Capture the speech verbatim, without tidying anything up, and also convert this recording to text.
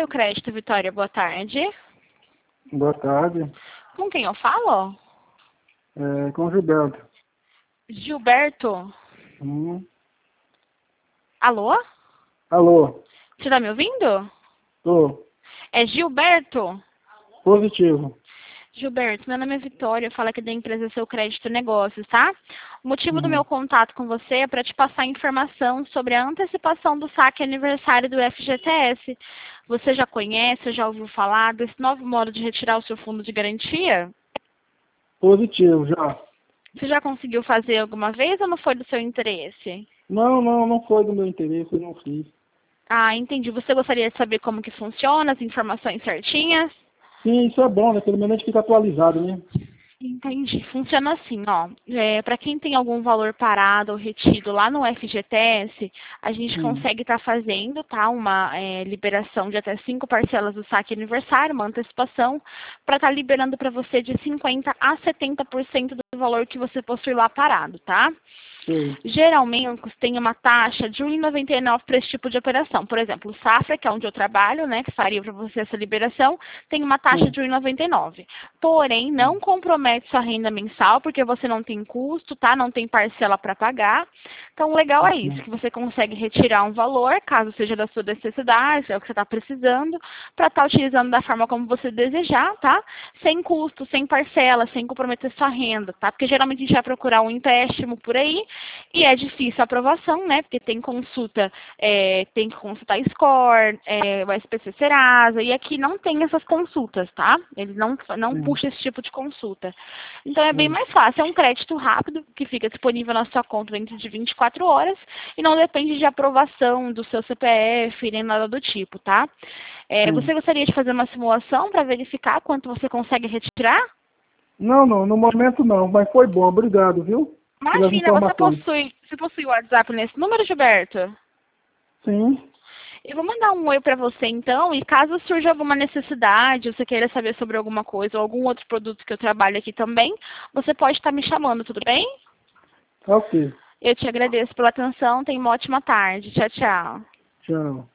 seu crédito, Vitória. Boa tarde. Boa tarde. Com quem eu falo? É, com o Gilberto. Gilberto? Hum. Alô? Alô? Você tá me ouvindo? Tô. É Gilberto? Positivo. Gilberto, meu nome é Vitória, eu falo aqui da empresa Seu Crédito Negócios, tá? O motivo do Uhum. meu contato com você é para te passar informação sobre a antecipação do saque aniversário do F G T S. Você já conhece, já ouviu falar desse novo modo de retirar o seu fundo de garantia? Positivo, já. Você já conseguiu fazer alguma vez ou não foi do seu interesse? Não, não, não foi do meu interesse, eu não fiz. Ah, entendi. Você gostaria de saber como que funciona, as informações certinhas? Sim, isso é bom, né? Pelo menos a gente fica atualizado, né? Entendi. Funciona assim, ó. É, para quem tem algum valor parado ou retido lá no F G T S, a gente Hum. consegue estar fazendo, tá, uma é, liberação de até cinco parcelas do saque aniversário, uma antecipação, para estar liberando para você de cinquenta a setenta por cento do valor que você possui lá parado, tá? Sei. Geralmente tem uma taxa de um real e noventa e nove centavos para esse tipo de operação. Por exemplo, o Safra, que é onde eu trabalho, né, que faria para você essa liberação, tem uma taxa Sim. de um real e noventa e nove centavos. Porém, não compromete sua renda mensal, porque você não tem custo, tá? Não tem parcela para pagar. Então, o legal é isso, Uhum. que você consegue retirar um valor, caso seja da sua necessidade, é o que você está precisando, para estar utilizando da forma como você desejar, tá? Sem custo, sem parcela, sem comprometer sua renda, tá? Porque geralmente a gente vai procurar um empréstimo por aí, e é difícil a aprovação, né? Porque tem consulta, é, tem que consultar score, é, o S P C Serasa, e aqui não tem essas consultas, tá? Eles não, não Sim. puxam esse tipo de consulta. Então é bem Sim. mais fácil, é um crédito rápido que fica disponível na sua conta dentro de vinte e quatro horas e não depende de aprovação do seu C P F, nem nada do tipo, tá? É, Sim. você gostaria de fazer uma simulação para verificar quanto você consegue retirar? Não, não, no momento não, mas foi bom, obrigado, viu? Pelas Imagina, você informações. possui, você possui o WhatsApp nesse número, Gilberto? Sim. Eu vou mandar um oi para você então, e caso surja alguma necessidade, você queira saber sobre alguma coisa ou algum outro produto que eu trabalho aqui também, você pode estar me chamando, tudo bem? Ok. Eu te agradeço pela atenção, tenha uma ótima tarde. Tchau, tchau. Tchau.